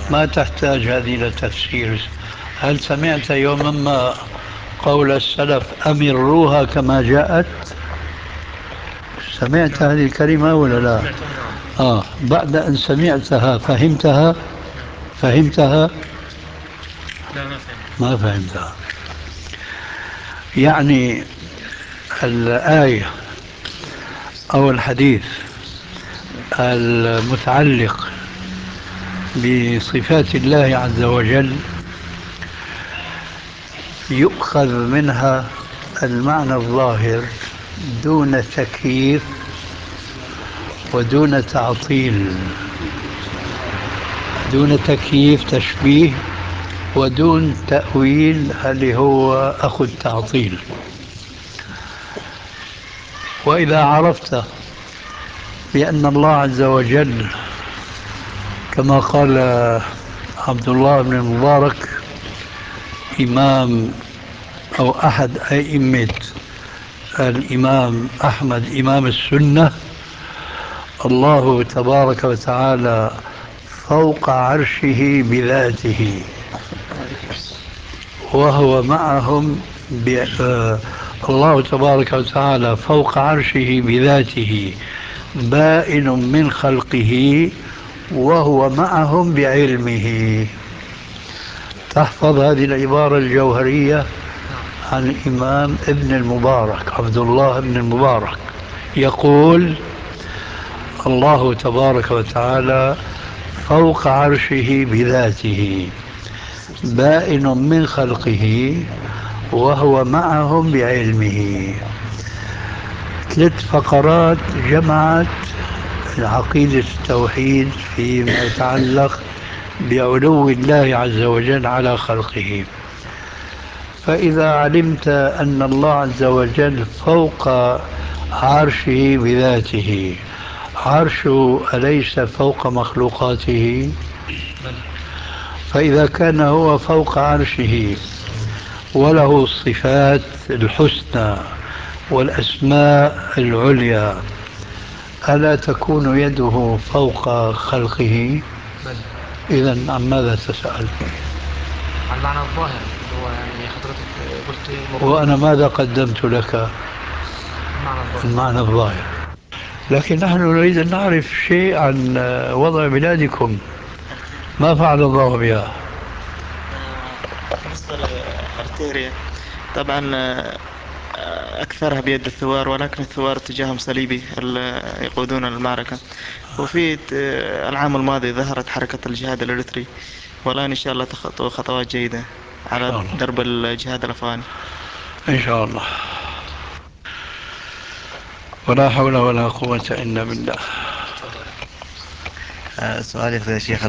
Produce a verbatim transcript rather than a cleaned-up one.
ما تحتاج هذه إلى تفسير. هل سمعت يوما ما قول السلف أمروها كما جاءت؟ سمعت نعم. هذه الكلمة ولا نعم لا؟ سمعتها نعم. آه بعد أن سمعتها فهمتها؟ فهمتها؟ لا ما فهمت. ما فهمتها. يعني الآية أو الحديث المتعلق بصفات الله عز وجل يؤخذ منها المعنى الظاهر دون تكييف ودون تعطيل، دون تكييف تشبيه ودون تأويل اللي هو أخو التعطيل. وإذا عرفت بأن الله عز وجل كما قال عبد الله بن المبارك إمام أو أحد أئمة الإمام أحمد إمام السنة، الله تبارك وتعالى فوق عرشه بذاته وهو معهم ب... آه... الله تبارك وتعالى فوق عرشه بذاته بائن من خلقه وهو معهم بعلمه. تحفظ هذه العبارة الجوهرية نعم. عن الإمام ابن المبارك عبد الله بن المبارك، يقول الله تبارك وتعالى فوق عرشه بذاته بائن من خلقه وهو معهم بعلمه. ثلاث فقرات جمعت عقيدة التوحيد فيما يتعلق بعلو الله عز وجل على خلقه. فإذا علمت أن الله عز وجل فوق عرشه بذاته، عرشه أليس فوق مخلوقاته؟ بلى. فإذا كان هو فوق عرشه وله الصفات الحسنى والأسماء العليا، ألا تكون يده فوق خلقه؟ بلى. إذن عن ماذا تسأل؟ على المعنى الظاهر اللي هو يعني حضرتك قلت المفروض وأنا ماذا قدمت لك؟ المعنى الظاهر. المعنى الظاهر. لكن نحن نريد أن نعرف شيء عن وضع بلادكم، ما فعل الله بها؟ بالنسبة لأرتيريا طبعا أكثرها بيد الثوار، ولكن الثوار اتجاههم صليبي يقودون المعركة. وفي العام الماضي ظهرت حركة الجهاد الإريتري، والآن إن شاء الله تخطو خطوات جيدة إن على شاء الله. درب الجهاد الأفغاني. إن شاء الله. ولا حول ولا قوة إلا بالله. تفضل. آه، سؤالي يا شيخ،